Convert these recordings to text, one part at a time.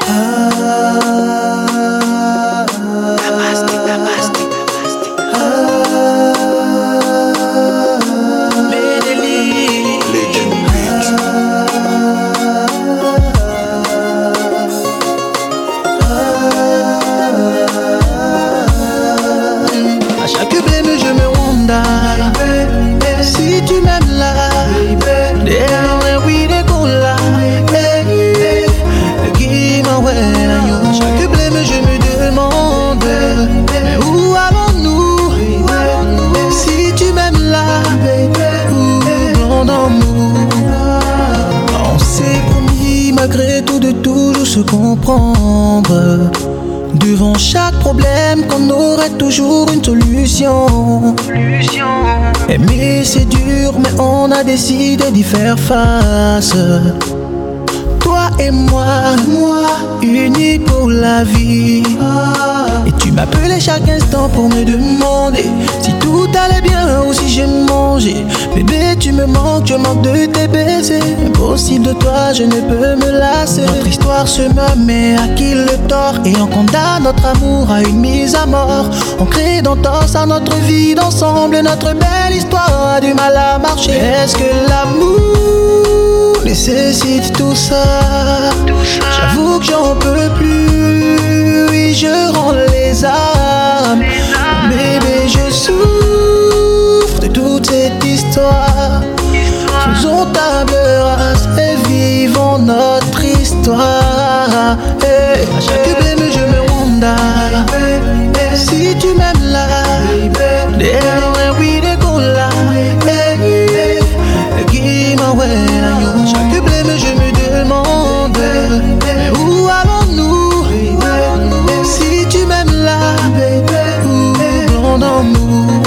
Si tu m'aimes là, chaque blême je me demande où allons-nous? Si tu m'aimes là, où allons-nous? On s'est promis malgré tout de toujours se comprendre. Devant chaque problème qu'on aurait toujours une solution. Aimer c'est dur mais on a décidé d'y faire face. Toi et moi, unis pour la vie. Et tu m'appelais chaque instant pour me demander si tout allait bien ou si j'ai mangé. Bébé tu me manques, je manque de tes baisers. Impossible de toi, je ne peux me lasser. Notre histoire se meurt mais à qui le tort? Et on condamne notre amour à une mise à mort. On crée d'entorse à notre vie d'ensemble. Notre belle histoire a du mal à marcher. Est-ce que l'amour nécessite tout ça? J'avoue que j'en peux plus. Oui, je rends les âmes. Bébé, je souffre de toute cette histoire. Faisons table rase et vivons notre histoire. Hey, à chaque blême je me wonder. Si tu m'aimes là, oui, chaque blême je me demande où allons-nous? Si tu m'aimes là, où allons-nous?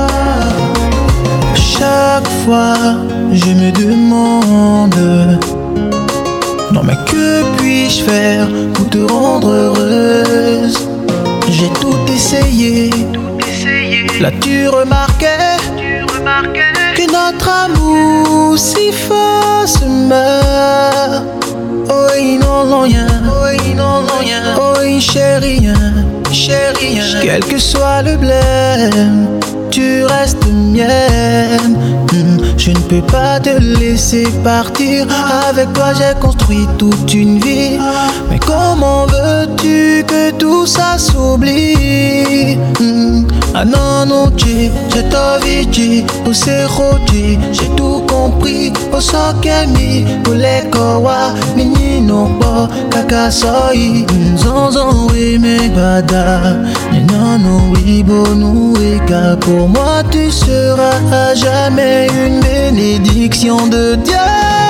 Chaque fois je me demande, non mais que puis-je faire pour te rendre heureuse? J'ai tout essayé. Là tu remarquais que notre amour si fort se meurt. Oh il n'en rien, oh il chérie, quel que soit le blême, tu restes mienne. Je ne peux pas te laisser partir. Avec toi j'ai construit toute une vie. Mais comment veux-tu que tout ça s'oublie? Ah non, non, j'ai t'envie, c'est rôti, j'ai tout compris. Au sokemi, pour les kowa, mini non pas, kaka soi. Zonzon, oui, mais bada, non, non, oui, bon, nous, pour moi, tu seras à jamais une bénédiction de Dieu.